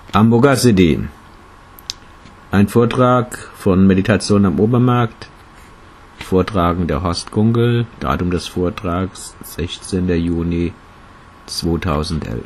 Amboga-Siddhi. Ein Vortrag von Meditation am Obermarkt. Vortragender Horst Gunkel. Datum des Vortrags 16. Juni 2011.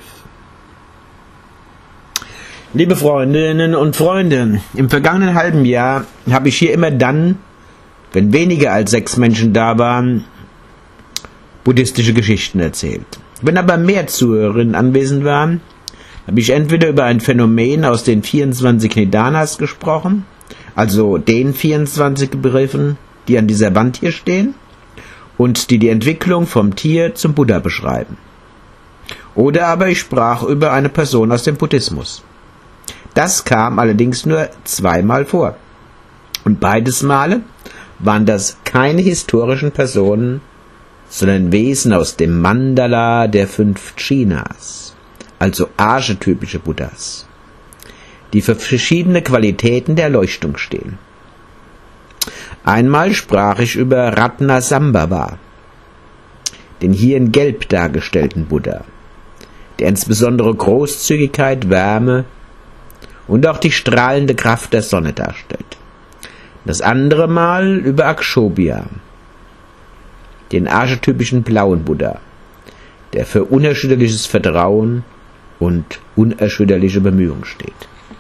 Liebe Freundinnen und Freunde, im vergangenen halben Jahr habe ich hier immer dann, wenn weniger als 6 Menschen da waren, buddhistische Geschichten erzählt. Wenn aber mehr Zuhörerinnen anwesend waren, habe ich entweder über ein Phänomen aus den 24 Nidanas gesprochen, also den 24 Begriffen, die an dieser Wand hier stehen und die die Entwicklung vom Tier zum Buddha beschreiben. Oder aber ich sprach über eine Person aus dem Buddhismus. Das kam allerdings nur 2-mal vor. Und beides Male waren das keine historischen Personen, sondern Wesen aus dem Mandala der 5 Chinas, also archetypische Buddhas, die für verschiedene Qualitäten der Erleuchtung stehen. Einmal sprach ich über Ratnasambhava, den hier in Gelb dargestellten Buddha, der insbesondere Großzügigkeit, Wärme und auch die strahlende Kraft der Sonne darstellt. Das andere Mal über Akshobhya, den archetypischen blauen Buddha, der für unerschütterliches Vertrauen und unerschütterliche Bemühung steht.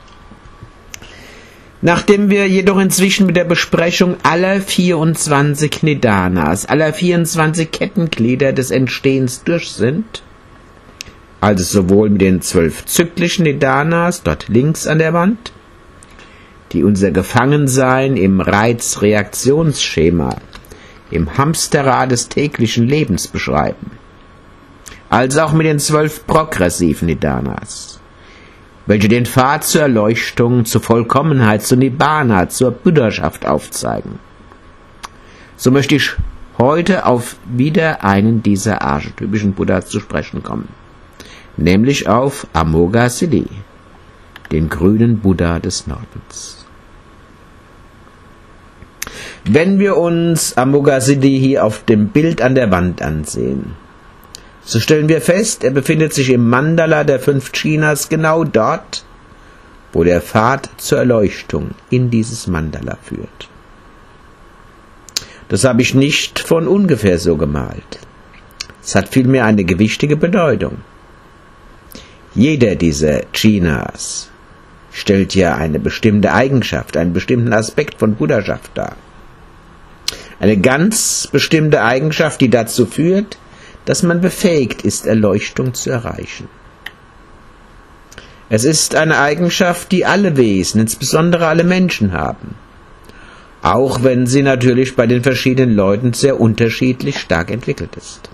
Nachdem wir jedoch inzwischen mit der Besprechung aller 24 Nidanas, aller 24 Kettenglieder des Entstehens durch sind, also sowohl mit den 12 zyklischen Nidanas, dort links an der Wand, die unser Gefangensein im Reiz-Reaktionsschema, im Hamsterrad des täglichen Lebens beschreiben, als auch mit den 12 progressiven Nidanas, welche den Pfad zur Erleuchtung, zur Vollkommenheit, zur Nibbana, zur Buddhaschaft aufzeigen. So möchte ich heute auf wieder einen dieser archetypischen Buddhas zu sprechen kommen, nämlich auf Amoghasiddhi, den grünen Buddha des Nordens. Wenn wir uns Amoghasiddhi hier auf dem Bild an der Wand ansehen, so stellen wir fest, er befindet sich im Mandala der 5 Chinas genau dort, wo der Pfad zur Erleuchtung in dieses Mandala führt. Das habe ich nicht von ungefähr so gemalt. Es hat vielmehr eine gewichtige Bedeutung. Jeder dieser Chinas stellt ja eine bestimmte Eigenschaft, einen bestimmten Aspekt von Buddhaschaft dar. Eine ganz bestimmte Eigenschaft, die dazu führt, dass man befähigt ist, Erleuchtung zu erreichen. Es ist eine Eigenschaft, die alle Wesen, insbesondere alle Menschen haben, auch wenn sie natürlich bei den verschiedenen Leuten sehr unterschiedlich stark entwickelt ist.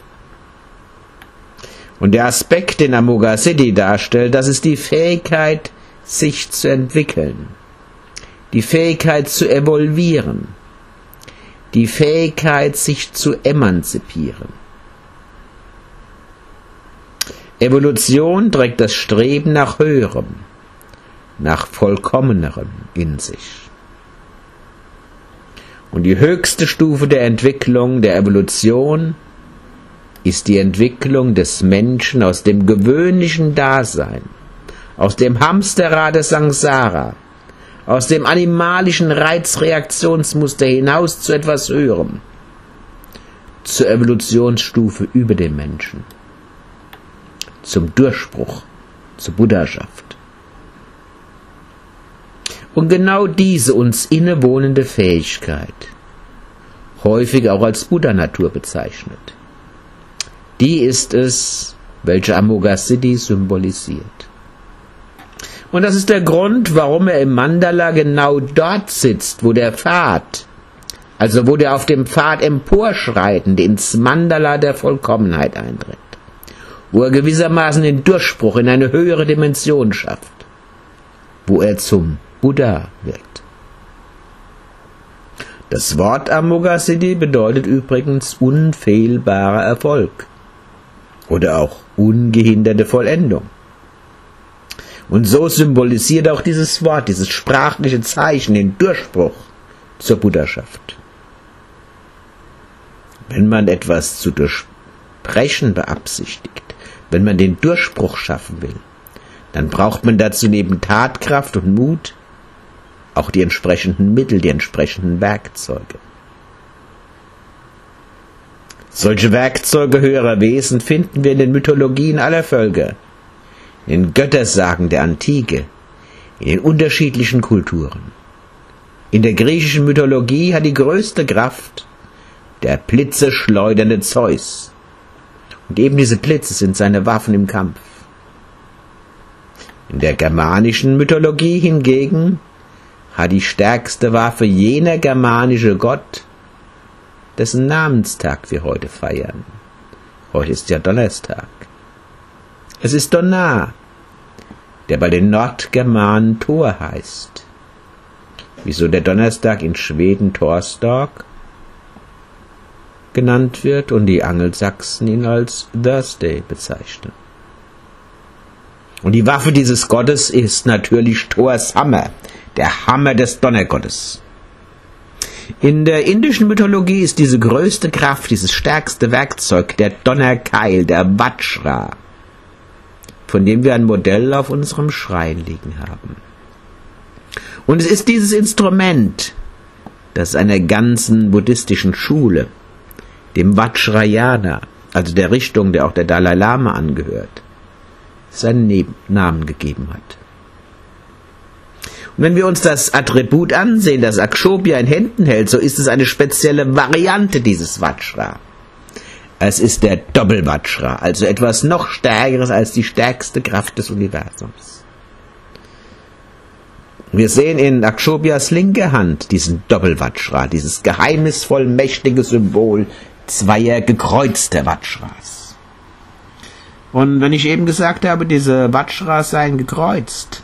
Und der Aspekt, den Amoghasiddhi darstellt, das ist die Fähigkeit, sich zu entwickeln, die Fähigkeit zu evolvieren, die Fähigkeit, sich zu emanzipieren. Evolution trägt das Streben nach Höherem, nach Vollkommenerem in sich. Und die höchste Stufe der Entwicklung, der Evolution, ist die Entwicklung des Menschen aus dem gewöhnlichen Dasein, aus dem Hamsterrad des Samsara, aus dem animalischen Reizreaktionsmuster hinaus zu etwas Höherem, zur Evolutionsstufe über dem Menschen, zum Durchbruch, zur Buddhaschaft. Und genau diese uns innewohnende Fähigkeit, häufig auch als Buddha-Natur bezeichnet, die ist es, welche Amoghasiddhi symbolisiert. Und das ist der Grund, warum er im Mandala genau dort sitzt, wo der Pfad, also wo der auf dem Pfad emporschreitende ins Mandala der Vollkommenheit eintritt, wo er gewissermaßen den Durchbruch in eine höhere Dimension schafft, wo er zum Buddha wird. Das Wort Amoghasiddhi bedeutet übrigens unfehlbarer Erfolg oder auch ungehinderte Vollendung. Und so symbolisiert auch dieses Wort, dieses sprachliche Zeichen, den Durchbruch zur Buddhaschaft. Wenn man etwas zu durchbrechen beabsichtigt, wenn man den Durchbruch schaffen will, dann braucht man dazu neben Tatkraft und Mut auch die entsprechenden Mittel, die entsprechenden Werkzeuge. Solche Werkzeuge höherer Wesen finden wir in den Mythologien aller Völker, in den Göttersagen der Antike, in den unterschiedlichen Kulturen. In der griechischen Mythologie hat die größte Kraft der blitzeschleudernde Zeus. Und eben diese Blitze sind seine Waffen im Kampf. In der germanischen Mythologie hingegen hat die stärkste Waffe jener germanische Gott, dessen Namenstag wir heute feiern. Heute ist ja Donnerstag. Es ist Donar, der bei den Nordgermanen Thor heißt. Wieso der Donnerstag in Schweden Torsdag genannt wird und die Angelsachsen ihn als Thursday bezeichnen. Und die Waffe dieses Gottes ist natürlich Thors Hammer, der Hammer des Donnergottes. In der indischen Mythologie ist diese größte Kraft, dieses stärkste Werkzeug, der Donnerkeil, der Vajra, von dem wir ein Modell auf unserem Schrein liegen haben. Und es ist dieses Instrument, das einer ganzen buddhistischen Schule, dem Vajrayana, also der Richtung, der auch der Dalai Lama angehört, seinen Namen gegeben hat. Und wenn wir uns das Attribut ansehen, das Akshobhya in Händen hält, so ist es eine spezielle Variante dieses Vajra. Es ist der Doppelvajra, also etwas noch Stärkeres als die stärkste Kraft des Universums. Wir sehen in Akshobhyas linker Hand diesen Doppelvajra, dieses geheimnisvoll mächtige Symbol zweier gekreuzter Vajras. Und wenn ich eben gesagt habe, diese Vajras seien gekreuzt,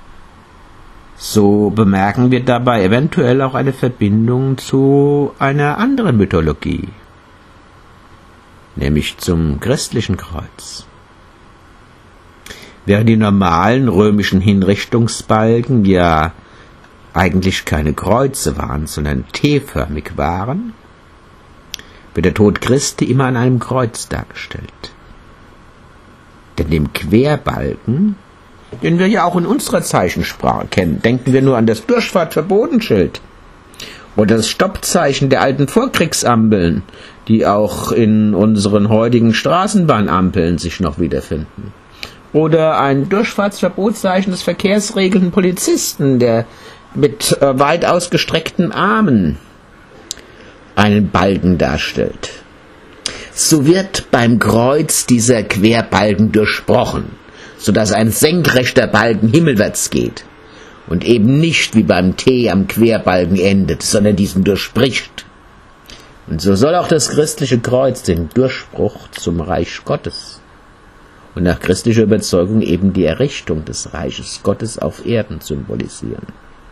so bemerken wir dabei eventuell auch eine Verbindung zu einer anderen Mythologie, nämlich zum christlichen Kreuz. Während die normalen römischen Hinrichtungsbalken ja eigentlich keine Kreuze waren, sondern T-förmig waren, wird der Tod Christi immer an einem Kreuz dargestellt. Denn dem Querbalken, den wir ja auch in unserer Zeichensprache kennen, denken wir nur an das Durchfahrtverbotenschild oder das Stoppzeichen der alten Vorkriegsampeln, die auch in unseren heutigen Straßenbahnampeln sich noch wiederfinden. Oder ein Durchfahrtsverbotszeichen des verkehrsregelnden Polizisten, der mit weit ausgestreckten Armen einen Balken darstellt. So wird beim Kreuz dieser Querbalken durchbrochen, sodass ein senkrechter Balken himmelwärts geht und eben nicht wie beim T am Querbalken endet, sondern diesen durchbricht. Und so soll auch das christliche Kreuz den Durchbruch zum Reich Gottes und nach christlicher Überzeugung eben die Errichtung des Reiches Gottes auf Erden symbolisieren.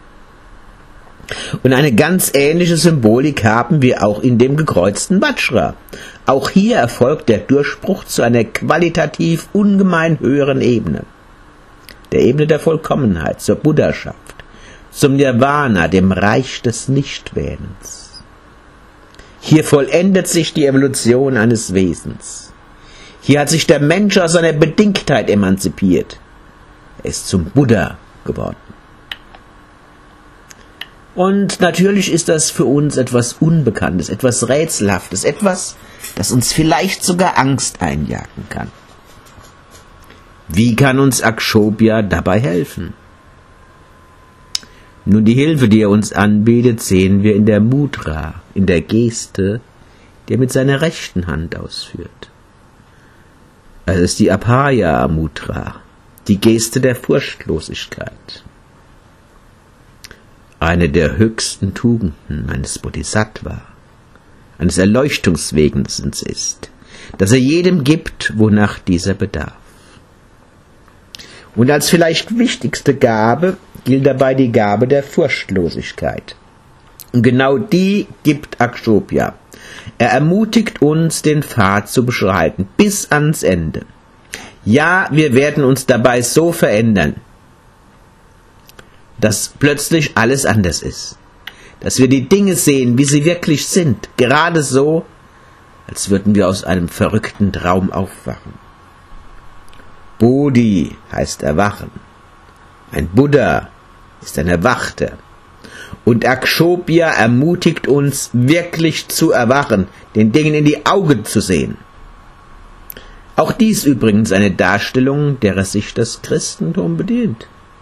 Und eine ganz ähnliche Symbolik haben wir auch in dem gekreuzten Vajra. Auch hier erfolgt der Durchbruch zu einer qualitativ ungemein höheren Ebene. Der Ebene der Vollkommenheit, zur Buddhaschaft, zum Nirvana, dem Reich des Nichtwerdens. Hier vollendet sich die Evolution eines Wesens. Hier hat sich der Mensch aus seiner Bedingtheit emanzipiert. Er ist zum Buddha geworden. Und natürlich ist das für uns etwas Unbekanntes, etwas Rätselhaftes, etwas, das uns vielleicht sogar Angst einjagen kann. Wie kann uns Akshobhya dabei helfen? Nun, die Hilfe, die er uns anbietet, sehen wir in der Mudra, in der Geste, die er mit seiner rechten Hand ausführt. Es ist die Abhaya Mudra, die Geste der Furchtlosigkeit. Eine der höchsten Tugenden eines Bodhisattva, eines Erleuchtungswesens ist, dass er jedem gibt, wonach dieser bedarf. Und als vielleicht wichtigste Gabe gilt dabei die Gabe der Furchtlosigkeit. Und genau die gibt Akshobhya. Er ermutigt uns, den Pfad zu beschreiten, bis ans Ende. Ja, wir werden uns dabei so verändern, dass plötzlich alles anders ist. Dass wir die Dinge sehen, wie sie wirklich sind. Gerade so, als würden wir aus einem verrückten Traum aufwachen. Bodhi heißt erwachen. Ein Buddha ist ein Erwachter. Und Akshobhya ermutigt uns, wirklich zu erwachen, den Dingen in die Augen zu sehen. Auch dies übrigens eine Darstellung, derer sich das Christentum bedient.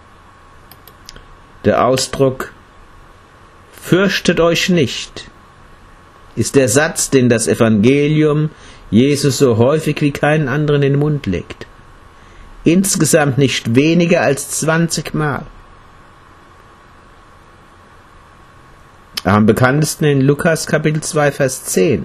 Der Ausdruck »Fürchtet euch nicht« ist der Satz, den das Evangelium Jesus so häufig wie keinen anderen in den Mund legt. Insgesamt nicht weniger als 20 Mal. Am bekanntesten in Lukas Kapitel 2, Vers 10.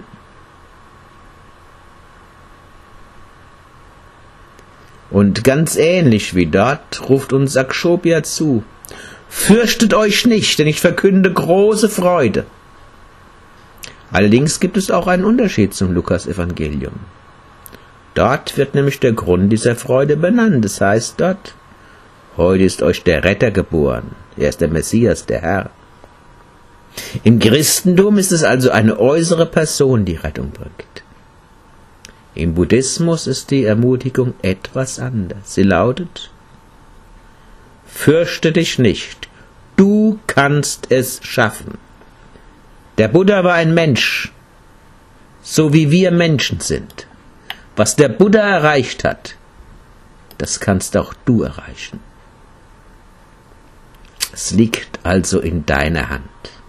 Und ganz ähnlich wie dort ruft uns Akshobhya zu: Fürchtet euch nicht, denn ich verkünde große Freude. Allerdings gibt es auch einen Unterschied zum Lukas-Evangelium. Dort wird nämlich der Grund dieser Freude benannt. Es heißt dort: Heute ist euch der Retter geboren. Er ist der Messias, der Herr. Im Christentum ist es also eine äußere Person, die Rettung bringt. Im Buddhismus ist die Ermutigung etwas anders. Sie lautet: Fürchte dich nicht, du kannst es schaffen. Der Buddha war ein Mensch, so wie wir Menschen sind. Was der Buddha erreicht hat, das kannst auch du erreichen. Es liegt also in deiner Hand.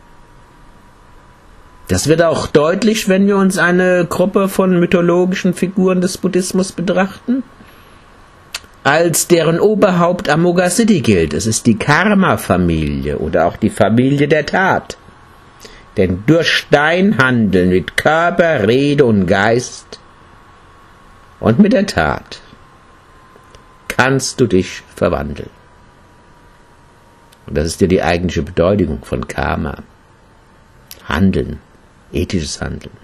Das wird auch deutlich, wenn wir uns eine Gruppe von mythologischen Figuren des Buddhismus betrachten, als deren Oberhaupt Amoghasiddhi gilt. Es ist die Karma-Familie oder auch die Familie der Tat. Denn durch dein Handeln mit Körper, Rede und Geist und mit der Tat kannst du dich verwandeln. Und das ist ja die eigentliche Bedeutung von Karma. Handeln, ethisches Handeln.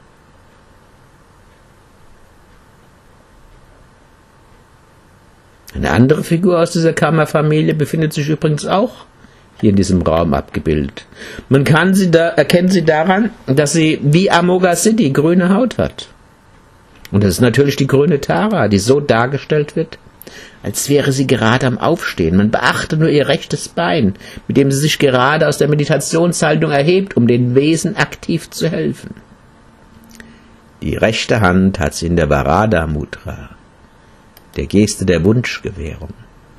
Eine andere Figur aus dieser Karma-Familie befindet sich übrigens auch hier in diesem Raum abgebildet. Man erkennt sie daran, dass sie wie Amoghasiddhi grüne Haut hat. Und das ist natürlich die grüne Tara, die so dargestellt wird, als wäre sie gerade am Aufstehen. Man beachte nur ihr rechtes Bein, mit dem sie sich gerade aus der Meditationshaltung erhebt, um den Wesen aktiv zu helfen. Die rechte Hand hat sie in der Varada Mudra, der Geste der Wunschgewährung.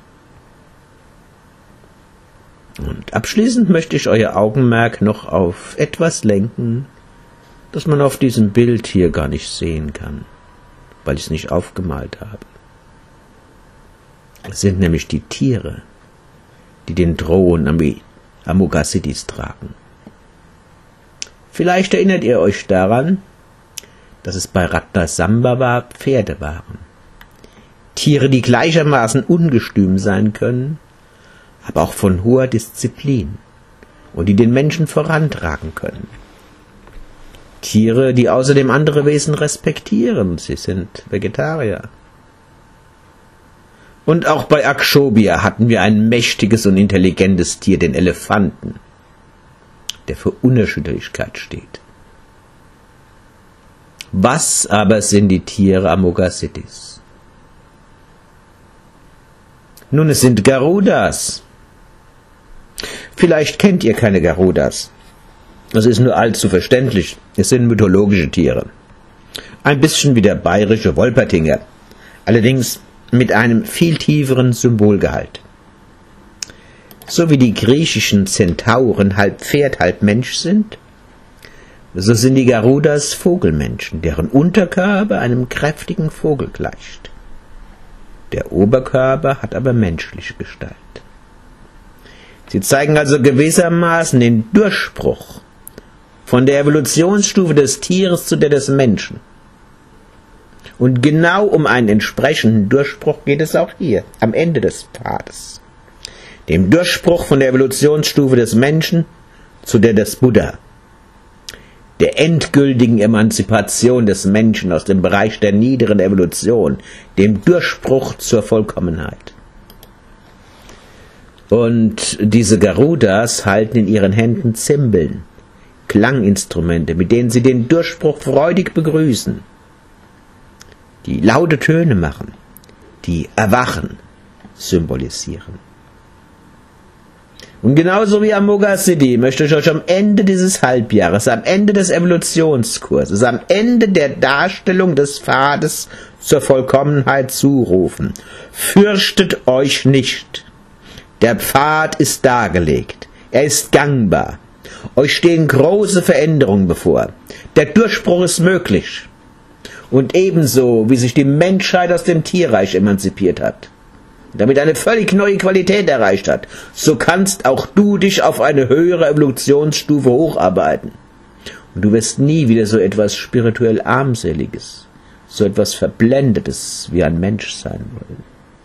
Und abschließend möchte ich euer Augenmerk noch auf etwas lenken, das man auf diesem Bild hier gar nicht sehen kann, weil ich es nicht aufgemalt habe. Es sind nämlich die Tiere, die den Thron Amoghasiddhis tragen. Vielleicht erinnert ihr euch daran, dass es bei Ratnasambhava Pferde waren. Tiere, die gleichermaßen ungestüm sein können, aber auch von hoher Disziplin und die den Menschen vorantragen können. Tiere, die außerdem andere Wesen respektieren. Sie sind Vegetarier. Und auch bei Akshobhya hatten wir ein mächtiges und intelligentes Tier, den Elefanten, der für Unerschütterlichkeit steht. Was aber sind die Tiere Amoghasiddhis? Nun, es sind Garudas. Vielleicht kennt ihr keine Garudas. Das ist nur allzu verständlich. Es sind mythologische Tiere. Ein bisschen wie der bayerische Wolpertinger. Allerdings mit einem viel tieferen Symbolgehalt. So wie die griechischen Zentauren halb Pferd, halb Mensch sind, so sind die Garudas Vogelmenschen, deren Unterkörper einem kräftigen Vogel gleicht. Der Oberkörper hat aber menschliche Gestalt. Sie zeigen also gewissermaßen den Durchbruch von der Evolutionsstufe des Tieres zu der des Menschen. Und genau um einen entsprechenden Durchbruch geht es auch hier, am Ende des Pfades. Dem Durchbruch von der Evolutionsstufe des Menschen zu der des Buddha. Der endgültigen Emanzipation des Menschen aus dem Bereich der niederen Evolution, dem Durchbruch zur Vollkommenheit. Und diese Garudas halten in ihren Händen Zimbeln, Klanginstrumente, mit denen sie den Durchbruch freudig begrüßen, die laute Töne machen, die Erwachen symbolisieren. Und genauso wie Amoga City möchte ich euch am Ende dieses Halbjahres, am Ende des Evolutionskurses, am Ende der Darstellung des Pfades zur Vollkommenheit zurufen: Fürchtet euch nicht. Der Pfad ist dargelegt. Er ist gangbar. Euch stehen große Veränderungen bevor. Der Durchbruch ist möglich. Und ebenso, wie sich die Menschheit aus dem Tierreich emanzipiert hat, damit eine völlig neue Qualität erreicht hat, so kannst auch du dich auf eine höhere Evolutionsstufe hocharbeiten. Und du wirst nie wieder so etwas spirituell Armseliges, so etwas Verblendetes wie ein Mensch sein wollen.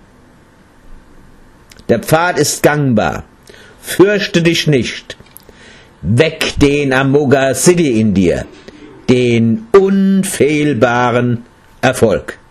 Der Pfad ist gangbar. Fürchte dich nicht. Weck den Amoga City in dir, den unfehlbaren Erfolg.